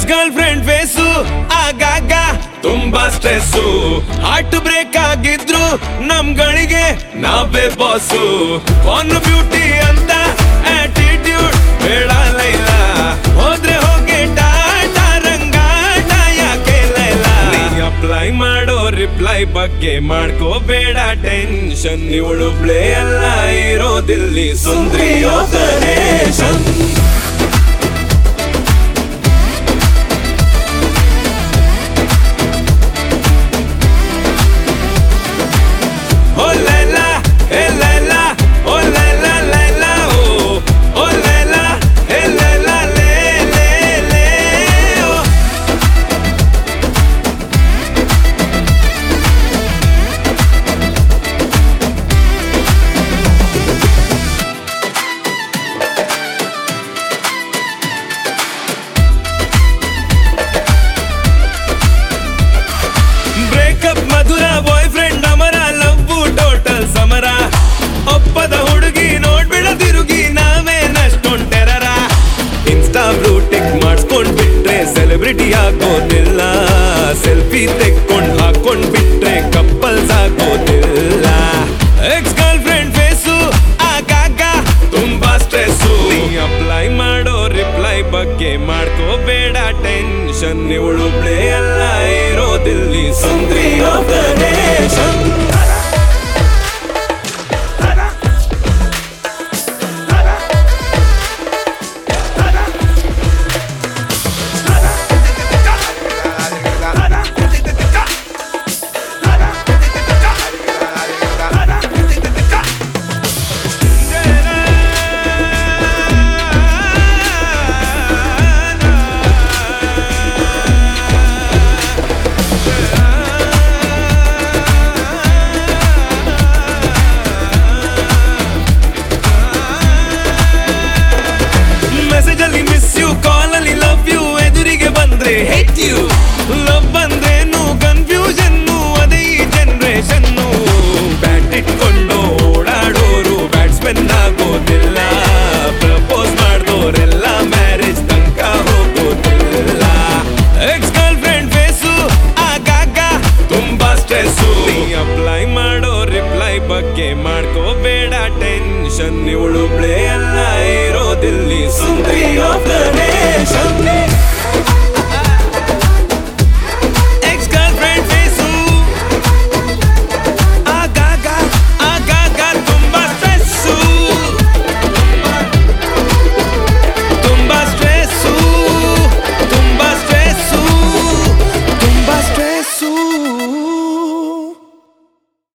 Girl friend face ಆಗಾಗ ತುಂಬಾ stress. Heart break ಆಗಿದ್ರು ನಮ್ಗಳಿಗೆ ನಾವೇ ಬಾಸು. ಆನ್ ಬ್ಯೂಟಿ ಅಂತ ಆಟಿಟ್ಯೂಡ್ ಬೇಡ ಲೈಲ, ಹೋದ್ರೆ ಹೋಗಿ ಟಾಟಾ ರಂಗಾಟ ಯಾಕೆ ಲೈಲ. ನೀ ಅಪ್ಲೈ ಮಾಡೋ ರಿಪ್ಲೈ ಬಗ್ಗೆ ಮಾಡ್ಕೋಬೇಡ ಟೆನ್ಷನ್. ಇವಳು ಪ್ಲೇ ಎಲ್ಲ ಇರೋದಿಲ್ಲಿ ಸುಂದ್ರಿಯೋ ಗಣೇಶನ್. ಮಧುರ ಬಾಯ್ ಫ್ರೆಂಡ್ ಅಮರ, ಲವ್ ಟೋಟಲ್ ಸಮರ. ಒಪ್ಪದ ಹುಡುಗಿ ನೋಡ್ಬಿಡ ತಿರುಗಿ ನಾವೇನಷ್ಟೊಂದ್ ಟೆರರ. ಇನ್ಸ್ಟಾ ಬ್ಲೂ ಟಿಕ್ ಮಾಡಿಸ್ಕೊಂಡ್ ಬಿಟ್ರೆ ಸೆಲೆಬ್ರಿಟಿ ಆಗೋದಿಲ್ಲ. ಸೆಲ್ಫಿ ತೆಕ್ಕೊಂಡ್ ಹಾಕೊಂಡ್ ಬಿಟ್ರೆ ಕಪ್ಪಲ್ಸ್ ಆಗೋದಿಲ್ಲ. ಎಕ್ಸ್ ಗರ್ಲ್ ಫ್ರೆಂಡ್ ಫೇಸು ಆಗಾಗ ತುಂಬಾ ಸ್ಟ್ರೆಸ್ಸು. ನೀ ಅಪ್ಲೈ ಮಾಡೋ ರಿಪ್ಲೈ ಬಗ್ಗೆ ಮಾಡ್ಕೋಬೇಡ ಟೆನ್ಷನ್. ಇವಳು ಪ್ಲೇ ಎಲ್ಲ ಇರೋದಿಲ್ಲಿ ಸುಂದ್ರಿಯೋ ಗಣೇಶನ್. ಮೆಸೇಜಲ್ಲಿ ಮಿಸ್ ಯು, ಕಾಲಲ್ಲಿ ಲವ್ ಯು, ಎದುರಿಗೆ ಬಂದ್ರೆ ಹೇಟ್ ಯು. ಲವ್ ಬಂದ್ರೇನು ಕನ್ಫ್ಯೂಷನ್ನು, ಅದೇ ಈ ಜನರೇಷನ್ನು. ಬ್ಯಾಟ್ ಇಟ್ಕೊಂಡು ಓಡಾಡೋರು ಬ್ಯಾಟ್ಸ್ಮನ್ ಆಗೋದಿಲ್ಲ. ಪ್ರಪೋಸ್ ಮಾಡಿದೋರೆಲ್ಲ ಮ್ಯಾರೇಜ್ ತನಕ ಹೋಗೋದಿಲ್ಲ. ಎಕ್ಸ್ ಗರ್ಲ್ ಫ್ರೆಂಡ್ ಫೇಸು ಆಗಾಗ ತುಂಬಾ ಸ್ಟ್ರೆಸ್ಸು. ನೀ ಅಪ್ಲೈ ಮಾಡೋ ರಿಪ್ಲೈ ಬಗ್ಗೆ ಮಾಡ್ಕೋಬೇಡ ಟೆನ್ಷನ್. ಇವಳು ಪ್ಲೇ ಎಲ್ಲ ಇರೋದಿಲ್ಲಿ ಸುಂದ್ರಿಯೋ ಗಣೇಶನ್.